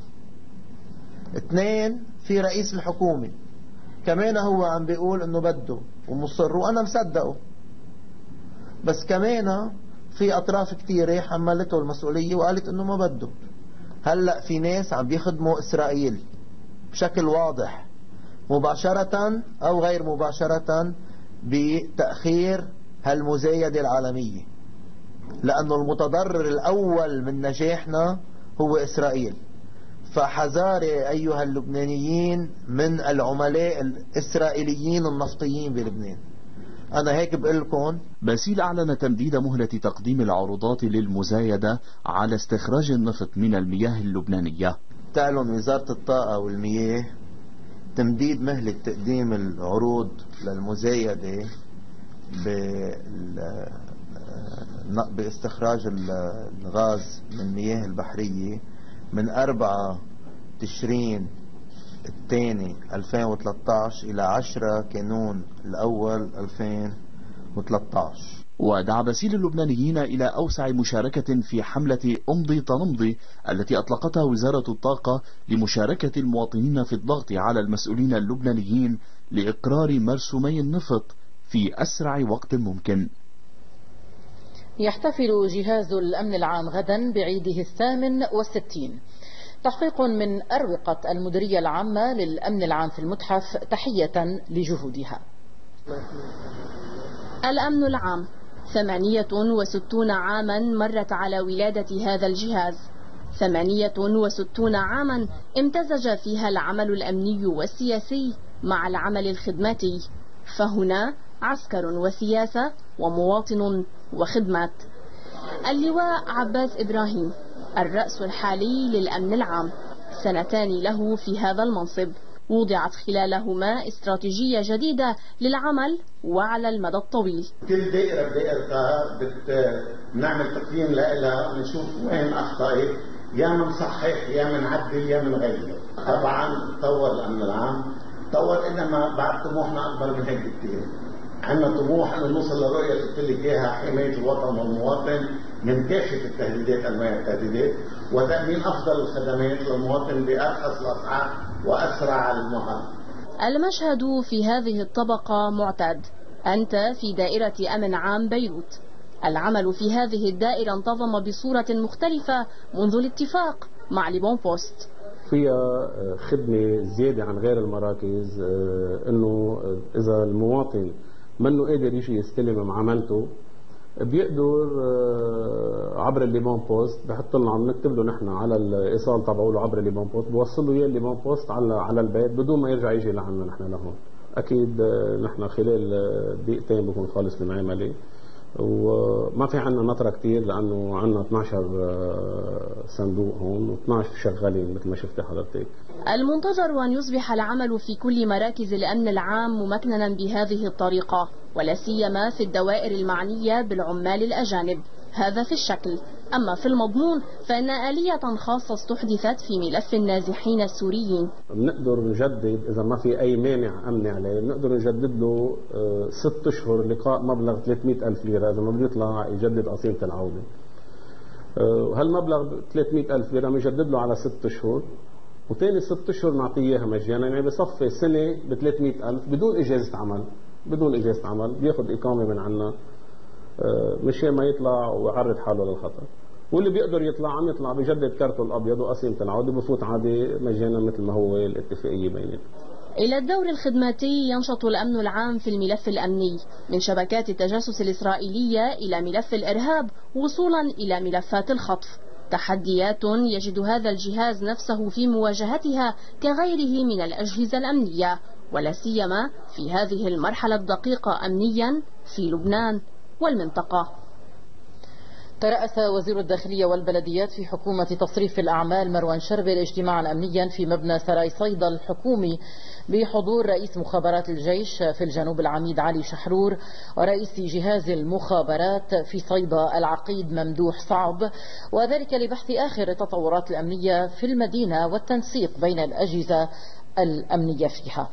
2 في رئيس الحكومة كمان هو عم بيقول إنه بده ومصر وأنا مصدقه، بس كمان في أطراف كتيرة حملته المسؤولية وقالت إنه ما بده. هلأ في ناس عم بيخدموا إسرائيل بشكل واضح مباشرة أو غير مباشرة بتأخير هالمزايدة العالمية، لأنه المتضرر الأول من نجاحنا هو إسرائيل. فحذاري أيها اللبنانيين من العملاء الإسرائيليين النفطيين بلبنان. أنا هيك بقول لكم. باسيل أعلن تمديد مهلة تقديم العروضات للمزايدة على استخراج النفط من المياه اللبنانية. تعلن وزارة الطاقة والمياه تمديد مهلة تقديم العروض للمزايدة باستخراج الغاز من المياه البحرية من 4 تشرين الثاني 2013 إلى 10 كانون الأول 2013. ودعا باسيل اللبنانيين إلى أوسع مشاركة في حملة أمضي تنمضي التي أطلقتها وزارة الطاقة لمشاركة المواطنين في الضغط على المسؤولين اللبنانيين لإقرار مرسومي النفط في أسرع وقت ممكن. يحتفل جهاز الأمن العام غدا بعيده 68. تحقيق من أروقة المديرية العامة للأمن العام في المتحف تحية لجهودها. الأمن العام 68 عاما مرت على ولادة هذا الجهاز، 68 عاما امتزج فيها العمل الأمني والسياسي مع العمل الخدماتي، فهنا عسكر وسياسة ومواطن وخدمات. اللواء عباس إبراهيم الرأس الحالي للأمن العام، 2 له في هذا المنصب، وضعت خلالهما استراتيجية جديدة للعمل وعلى المدى الطويل. كل دائرة بدائرتها بنعمل تقييم لها ونشوف وين أخطأت، يا من صحح يا من عدل يا من غير. طبعا تطور الأمن العام تصور إنما بعد طموحنا أكبر من هيك كثير. عندنا طموح أن نوصل للرؤية اللي قلت لك إياها، حماية الوطن والمواطن من كافة التهديدات أنواع التهديدات، وتأمين أفضل الخدمات للمواطن بأرخص الأسعار وأسرع المهام. المشهد في هذه الطبقة معتاد. أنت في دائرة أمن عام بيروت. العمل في هذه الدائرة انتظم بصورة مختلفة منذ الاتفاق مع لي بون بوست. فيها خدمة زيادة عن غير المراكز، انه اذا المواطن منه قادر يجي يستلم معاملته بيقدر عبر اللي بون بوست، بحط لنا عم نكتب له نحن على الايصال تبعه له عبر اللي بون بوست، بوصل له اياه اللي بون بوست على البيت بدون ما يرجع يجي لعنا نحن لهون. اكيد نحن خلال دقيقتين بكون خالص المعامله، وما في عنا نطرة كتير لأنه عنا 12 صندوق هون و12 شغالين مثل ما شفت حضرتك. المنتظر أن يصبح العمل في كل مراكز الأمن العام ممكننا بهذه الطريقة، ولا سيما في الدوائر المعنية بالعمال الأجانب. هذا في الشكل. أما في المضمون فإن آلية خاصة استحدثت في ملف النازحين السوريين. بنقدر نجدد إذا ما في أي مانع أمني عليه، بنقدر نجدد له 6 أشهر لقاء مبلغ 300,000 ليرة إذا ما بيطلع يجدد قسيمة العودة. هالمبلغ 300,000 ليرة بنجدد له على 6 أشهر، وثاني 6 أشهر نعطيه إياها مجانا، يعني بصفي سنة ب 300,000 بدون إجازة عمل. بدون إجازة عمل بياخذ إقامة من عنا مشان ما يطلع ويعرض حاله للخطر. واللي بيقدر يطلع عم يطلع بيجدد كارته الابيض وقسيمه العوده بفوت عادي مجانا مثل ما هو الاتفاقيه بيناتنا. إلى الدور الخدماتي ينشط الأمن العام في الملف الأمني، من شبكات التجسس الإسرائيلية إلى ملف الإرهاب وصولا إلى ملفات الخطف. تحديات يجد هذا الجهاز نفسه في مواجهتها كغيره من الأجهزة الأمنية، ولا سيما في هذه المرحلة الدقيقة أمنيا في لبنان والمنطقة. ترأس وزير الداخلية والبلديات في حكومة تصريف الأعمال مروان شربل اجتماعا أمنيا في مبنى سراي صيدا الحكومي بحضور رئيس مخابرات الجيش في الجنوب العميد علي شحرور ورئيس جهاز المخابرات في صيدا العقيد ممدوح صعب، وذلك لبحث آخر التطورات الأمنية في المدينة والتنسيق بين الأجهزة الأمنية فيها.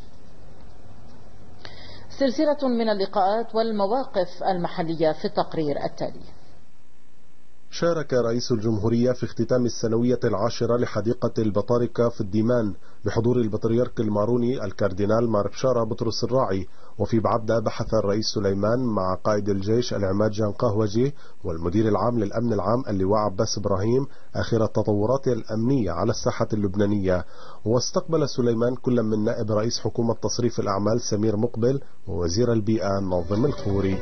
سلسلة من اللقاءات والمواقف المحلية في التقرير التالي. شارك رئيس الجمهورية في اختتام السنوية 10 لحديقة البطاركة في الديمان بحضور البطريرك الماروني الكاردينال مار بشارة بطرس الراعي. وفي بعبدة بحث الرئيس سليمان مع قائد الجيش العماد جان قهوجي والمدير العام للأمن العام اللواء عباس إبراهيم آخر التطورات الأمنية على الساحة اللبنانية. واستقبل سليمان كل من نائب رئيس حكومة تصريف الأعمال سمير مقبل ووزير البيئة ناظم الخوري.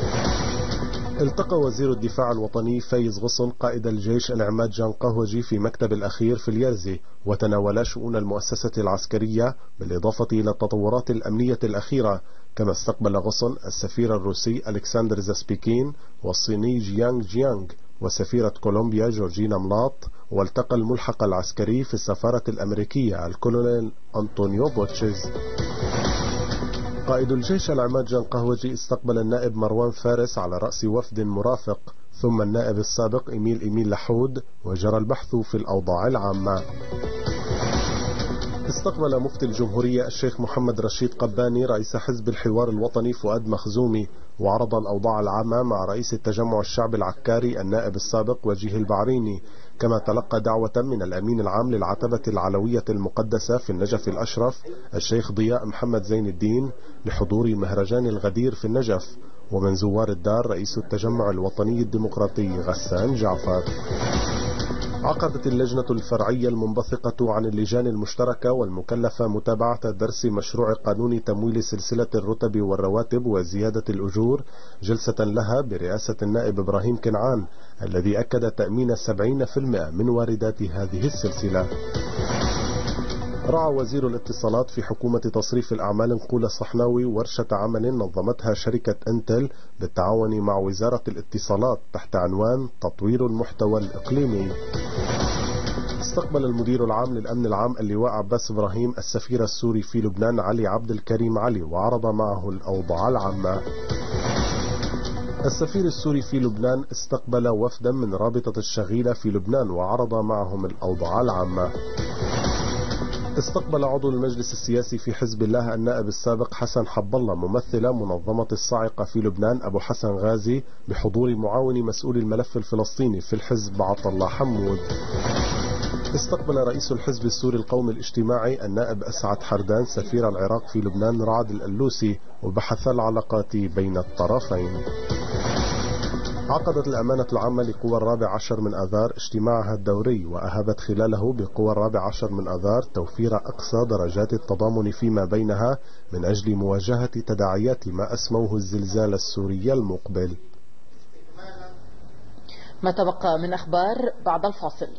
التقى وزير الدفاع الوطني فايز غصن قائد الجيش العماد جان قهوجي في مكتب الأخير في اليرزي، وتناولا شؤون المؤسسة العسكرية بالإضافة إلى التطورات الأمنية الأخيرة. كما استقبل غصن السفير الروسي ألكسندر زاسبيكين والصيني جيانغ جيانغ وسفيرة كولومبيا جورجينا ملاط، والتقى الملحق العسكري في السفارة الأمريكية الكولونيل أنطونيو بوتشيز. قائد الجيش العماد جان قهوجي استقبل النائب مروان فارس على رأس وفد مرافق، ثم النائب السابق إيميل لحود، وجرى البحث في الأوضاع العامة. استقبل مفتي الجمهورية الشيخ محمد رشيد قباني رئيس حزب الحوار الوطني فؤاد مخزومي، وعرض الأوضاع العامة مع رئيس التجمع الشعبي العكاري النائب السابق وجيه البعريني. كما تلقى دعوة من الأمين العام للعتبة العلوية المقدسة في النجف الأشرف الشيخ ضياء محمد زين الدين لحضور مهرجان الغدير في النجف. ومن زوار الدار رئيس التجمع الوطني الديمقراطي غسان جعفر. عقدت اللجنة الفرعية المنبثقة عن اللجان المشتركة والمكلفة متابعة درس مشروع قانون تمويل سلسلة الرتب والرواتب وزيادة الأجور جلسة لها برئاسة النائب إبراهيم كنعان، الذي أكد تأمين 70% من واردات هذه السلسلة. رعى وزير الاتصالات في حكومة تصريف الأعمال نقول صحناوي ورشة عمل نظمتها شركة انتل بالتعاون مع وزارة الاتصالات تحت عنوان تطوير المحتوى الإقليمي. استقبل المدير العام للأمن العام اللواء عباس إبراهيم السفير السوري في لبنان علي عبد الكريم علي، وعرض معه الأوضاع العامة. السفير السوري في لبنان استقبل وفدا من رابطة الشغيلة في لبنان وعرض معهم الأوضاع العامة. استقبل عضو المجلس السياسي في حزب الله النائب السابق حسن حب الله ممثل منظمة الصاعقة في لبنان أبو حسن غازي بحضور معاون مسؤول الملف الفلسطيني في الحزب عطلة حمود. استقبل رئيس الحزب السوري القومي الاجتماعي النائب أسعد حردان سفير العراق في لبنان رعد الألوسي وبحث العلاقات بين الطرفين. عقدت الأمانة العامة لقوى 14 من آذار اجتماعها الدوري وأهبت خلاله بقوى 14 من آذار توفير أقصى درجات التضامن فيما بينها من أجل مواجهة تداعيات ما أسموه الزلزال السوري المقبل. ما تبقى من أخبار بعد الفاصل.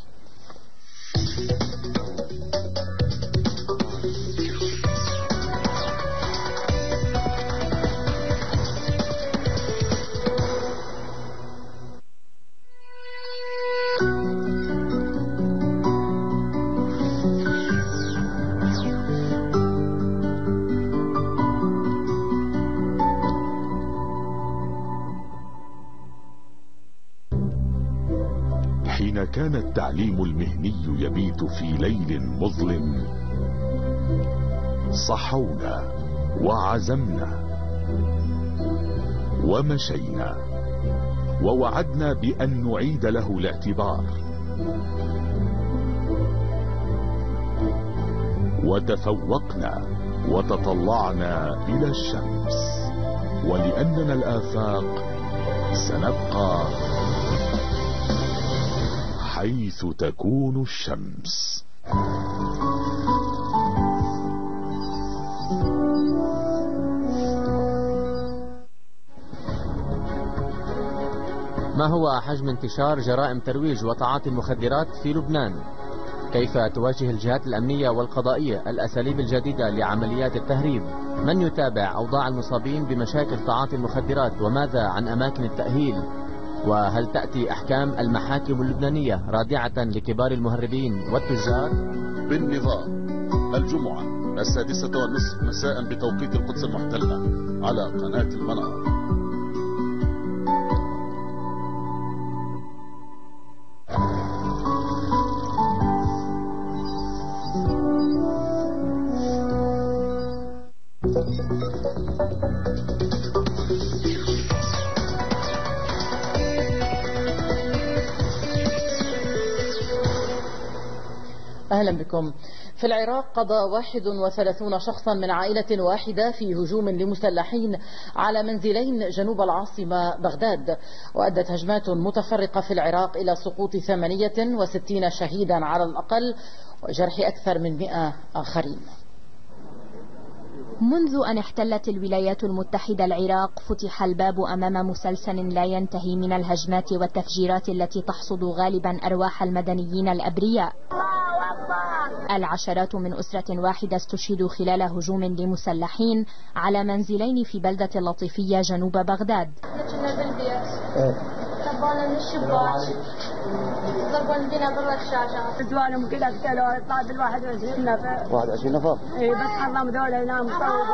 حين كان التعليم المهني يبيت في ليل مظلم صحونا وعزمنا ومشينا ووعدنا بأن نعيد له الاعتبار، وتفوقنا وتطلعنا إلى الشمس، ولأننا الآفاق سنبقى حيث تكون الشمس. ما هو حجم انتشار جرائم ترويج وتعاطي المخدرات في لبنان؟ كيف تواجه الجهات الأمنية والقضائية الأساليب الجديدة لعمليات التهريب؟ من يتابع أوضاع المصابين بمشاكل تعاطي المخدرات؟ وماذا عن أماكن التأهيل؟ وهل تأتي أحكام المحاكم اللبنانية رادعة لكبار المهربين والتجار؟ بالنظام الجمعة 6:30 مساء بتوقيت القدس المحتلة على قناة المنار. أهلا بكم. في العراق قضى 31 شخصا من عائلة واحدة في هجوم لمسلحين على منزلين جنوب العاصمة بغداد، وأدت هجمات متفرقة في العراق إلى سقوط 68 شهيدا على الأقل وجرح أكثر من 100 آخرين. منذ أن احتلت الولايات المتحدة العراق فتح الباب أمام مسلسل لا ينتهي من الهجمات والتفجيرات التي تحصد غالبا أرواح المدنيين الأبرياء. العشرات من أسرة واحدة استشهدوا خلال هجوم لمسلحين على منزلين في بلدة اللطيفية جنوب بغداد. ضربونا من الشباك، ضربونا بنا بالرشاشات، زوالهم كذا قتلوا طلع بال21 نفر. 21 نفر؟ اي بس حرام ذولا يناموا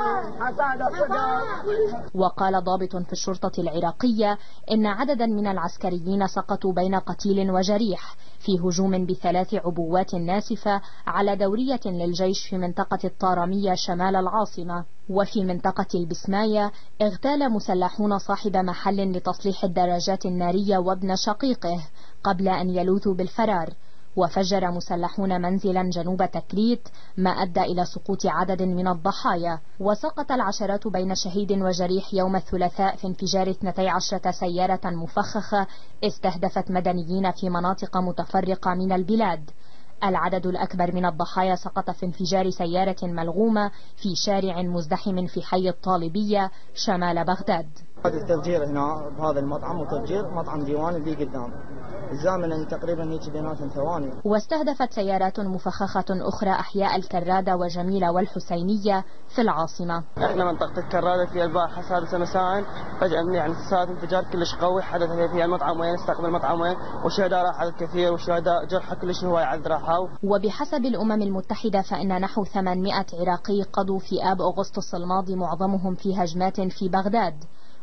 وقال ضابط في الشرطة العراقية إن عددا من العسكريين سقطوا بين قتيل وجريح في هجوم ب3 عبوات ناسفة على دورية للجيش في منطقة الطارمية شمال العاصمة. وفي منطقة البسماية اغتال مسلحون صاحب محل لتصليح الدراجات النارية وابن شقيقه قبل أن يلوثوا بالفرار، وفجر مسلحون منزلا جنوب تكريت ما أدى إلى سقوط عدد من الضحايا. وسقط العشرات بين شهيد وجريح يوم الثلاثاء في انفجار 12 سيارة مفخخة استهدفت مدنيين في مناطق متفرقة من البلاد. العدد الأكبر من الضحايا سقط في انفجار سيارة ملغومة في شارع مزدحم في حي الطالبية شمال بغداد. هذا التفجير هنا بهذا المطعم وتفجير مطعم ديوان اللي قدام الزامن تقريبا هيك بيناتهم ثواني. واستهدفت سيارات مفخخة أخرى أحياء الكرادة وجميلة والحسينية في العاصمة. احنا منطقة الكرادة في البارحة السادسة مساء فجأة يعني صار انفجار كلش قوي حدث في المطعم وين استقبل المطعم وين والشهداء راح على الكثير والشهداء جرح كلش هواي عد راحوا. وبحسب الأمم المتحدة فإن نحو 800 عراقي قضوا في آب أغسطس الماضي معظمهم في هجمات في بغداد.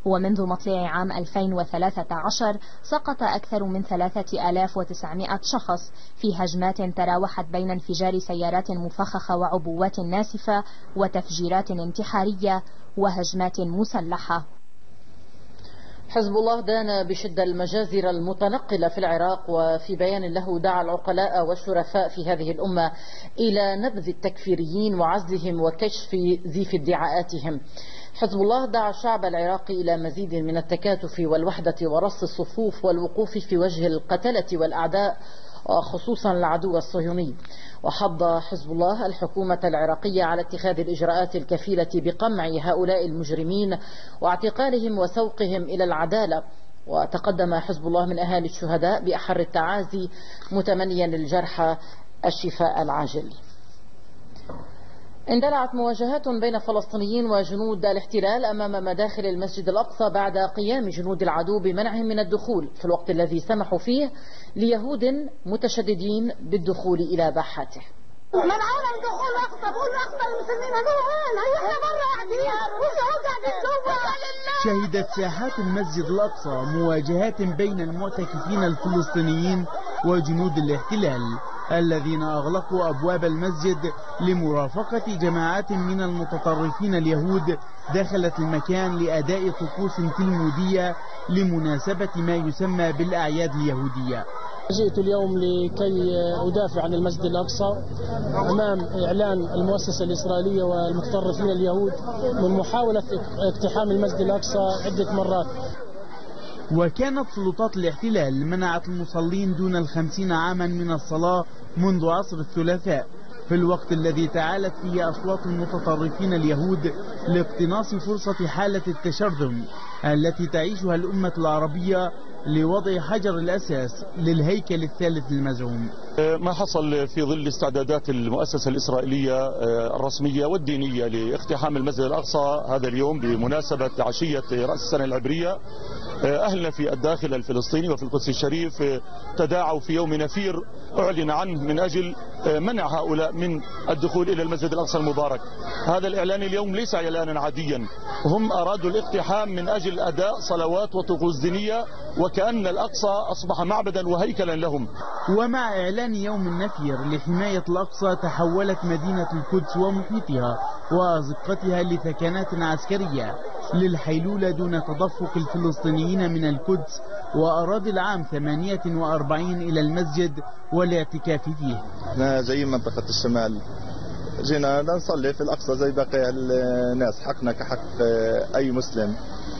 ومنذ مطلع عام 2013 سقط أكثر من 3900 شخص في هجمات تراوحت بين انفجار سيارات مفخخة وعبوات ناسفة وتفجيرات انتحارية وهجمات مسلحة. حزب الله دان بشدة المجازر المتنقلة في العراق، وفي بيان له دعا العقلاء والشرفاء في هذه الأمة إلى نبذ التكفيريين وعزلهم وكشف زيف ادعاءاتهم. حزب الله دعا الشعب العراقي إلى مزيد من التكاتف والوحدة ورص الصفوف والوقوف في وجه القتلة والأعداء، وخصوصا العدو الصهيوني. وحض حزب الله الحكومة العراقية على اتخاذ الإجراءات الكفيلة بقمع هؤلاء المجرمين واعتقالهم وسوقهم إلى العدالة. وتقدم حزب الله من أهالي الشهداء بأحر التعازي متمنيا للجرحى الشفاء العاجل. اندلعت مواجهات بين فلسطينيين وجنود الاحتلال أمام مداخل المسجد الأقصى بعد قيام جنود العدو بمنعهم من الدخول في الوقت الذي سمحوا فيه ليهود متشددين بالدخول إلى باحته. منعونا الدخول الأقصى، بقول الأقصى المسلمين هذول وين؟ احنا برا قاعدين والشعوب قاعدين جوا. شهدت ساحات المسجد الأقصى مواجهات بين المعتكفين الفلسطينيين وجنود الاحتلال الذين أغلقوا أبواب المسجد لمرافقة جماعات من المتطرفين اليهود دخلت المكان لأداء طقوس تلمودية لمناسبة ما يسمى بالأعياد اليهودية. جئت اليوم لكي أدافع عن المسجد الأقصى أمام إعلان المؤسسة الإسرائيلية والمتطرفين اليهود من محاولة اقتحام المسجد الأقصى عدة مرات. وكانت سلطات الاحتلال منعت المصلين دون 50 عاما من الصلاة منذ عصر الثلاثاء، في الوقت الذي تعالت فيه أصوات المتطرفين اليهود لاقتناص فرصة حالة التشرذم التي تعيشها الأمة العربية لوضع حجر الأساس للهيكل الثالث المزعوم. ما حصل في ظل استعدادات المؤسسة الإسرائيلية الرسمية والدينية لاقتحام المسجد الأقصى هذا اليوم بمناسبة عشية رأس السنة العبرية، أهلنا في الداخل الفلسطيني وفي القدس الشريف تداعوا في يوم نفير أعلن عنه من أجل منع هؤلاء من الدخول إلى المسجد الأقصى المبارك. هذا الإعلان اليوم ليس إعلانا عاديا، هم أرادوا الاقتحام من أجل أداء صلوات وطقوس دينية وكأن الأقصى أصبح معبدا وهيكلا لهم. ومع إعلان يوم النفير لحماية الأقصى تحولت مدينة القدس ومحيطها وأزقتها لثكنات عسكرية للحيلولة دون تدفق الفلسطينيين من القدس وأراضي العام 48 إلى المسجد والاعتكاف فيه. احنا جايين منطقة الشمال، جينا نصلي في الأقصى زي باقي الناس، حقنا كحق أي مسلم.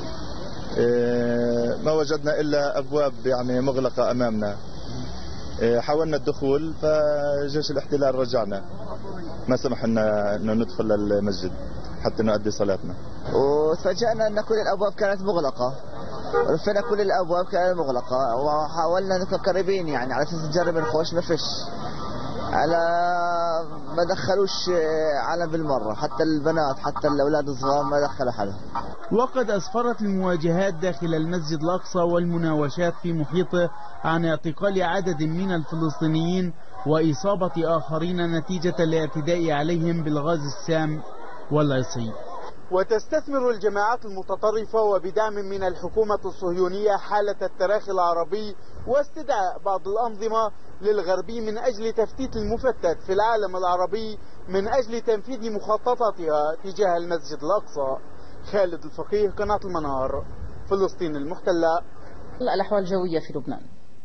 ما وجدنا إلا أبواب يعني مغلقة أمامنا، حاولنا الدخول فجيش الاحتلال رجعنا، ما سمح لنا أنه ندخل المسجد حتى نؤدي صلاتنا. وتفاجأنا أن كل الأبواب كانت مغلقة، رفنا كل الأبواب كانت مغلقة وحاولنا نكون قريبين يعني على أساس نجرب نخش، ما فيش، على ما دخلوش علم بالمرة، حتى البنات حتى الأولاد الصغار ما دخلوا حدا. وقد أسفرت المواجهات داخل المسجد الأقصى والمناوشات في محيطه عن اعتقال عدد من الفلسطينيين وإصابة آخرين نتيجة الاعتداء عليهم بالغاز السام والعصي. وتستثمر الجماعات المتطرفة وبدعم من الحكومة الصهيونية حالة التراخي العربي واستدعاء بعض الأنظمة للغربي من أجل تفتيت المفتت في العالم العربي من أجل تنفيذ مخططاتها تجاه المسجد الأقصى. خالد الفقيه، قناة المنار، فلسطين المحتلة. الأحوال الجوية في لبنان.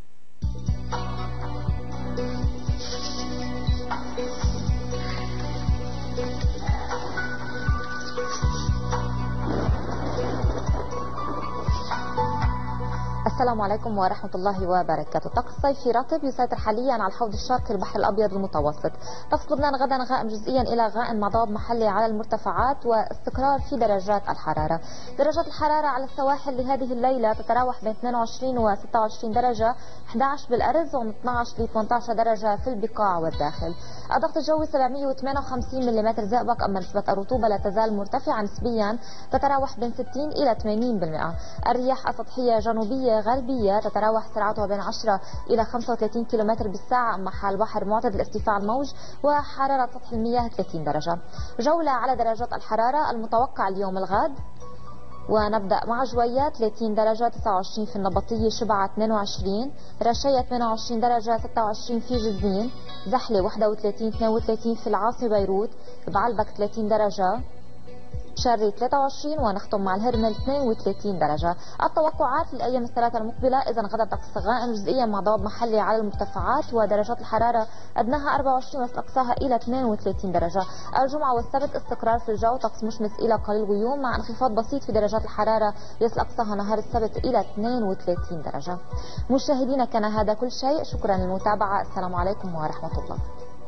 السلام عليكم ورحمة الله وبركاته. الطقس الصيفي رطب يسيطر حاليا على الحوض الشرقي البحر الأبيض المتوسط. تصل لبنان غدا غائم جزئيا إلى غائم مع ضباب محلي على المرتفعات واستقرار في درجات الحرارة. درجات الحرارة على السواحل لهذه الليلة تتراوح بين 22 و 26 درجة، 11 بالأرز ومن 12 ل 18 درجة في البقاع والداخل. الضغط الجوي 758 ملم زئبق، أما نسبة الرطوبة لا تزال مرتفعة نسبيا تتراوح بين 60 إلى 80%. الرياح السطحية جنوبية غربية تتراوح سرعتها بين 10 إلى 35 كم بالساعة، أما حال البحر معتدل ارتفاع الموج وحرارة سطح المياه 30 درجة. جولة على درجات الحرارة المتوقع اليوم الغد: ونبدأ مع جويات 30 درجة 29 في النبطية، شبعة 22، رشية 28 درجة 26 في جزين، زحلة 31 32 في العاصمة بيروت، بعلبك 30 درجة، شري 23، ونختم مع الهرمل 32 درجة. التوقعات للأيام الثلاثة المقبلة: إذا غدا طقس غائم جزئيا مع ضباب محلي على المرتفعات، ودرجات الحرارة أدناها 24 وسط أقصاها إلى 32 درجة. الجمعة والسبت استقرار في الجو، طقس مشمس إلى قليل غيوم مع انخفاض بسيط في درجات الحرارة يصل أقصاها نهار السبت إلى 32 درجة. مشاهدينا، كان هذا كل شيء، شكرا للمتابعة، السلام عليكم ورحمة الله.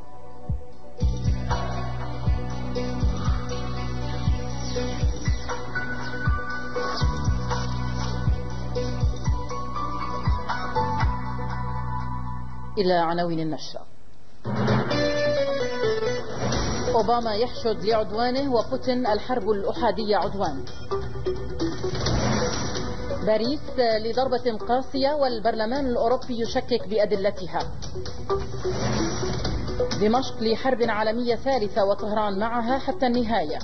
إلى عناوين النشرة. أوباما يحشد لعدوانه وبوتين الحرب الأحادية عدوان. باريس لضربة قاسية والبرلمان الأوروبي يشكك بأدلتها. دمشق لحرب عالمية ثالثة وطهران معها حتى النهاية.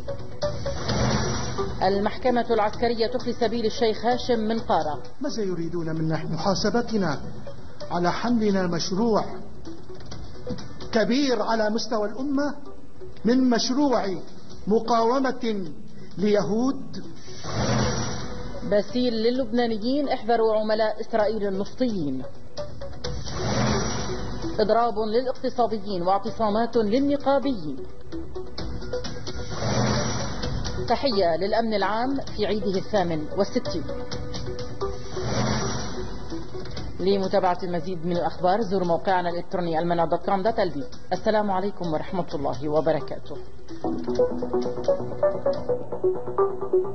المحكمة العسكرية تخلي سبيل الشيخ هاشم من قارة. ماذا يريدون منا؟ محاسبتنا على حملنا مشروع كبير على مستوى الأمة من مشروع مقاومة ليهود. باسيل للبنانيين: احذروا عملاء إسرائيل النفطيين. إضراب للاقتصاديين واعتصامات للنقابيين. تحية للأمن العام في عيده 68. لمتابعة المزيد من الأخبار زوروا موقعنا الإلكتروني almana.com.lb. السلام عليكم ورحمة الله وبركاته.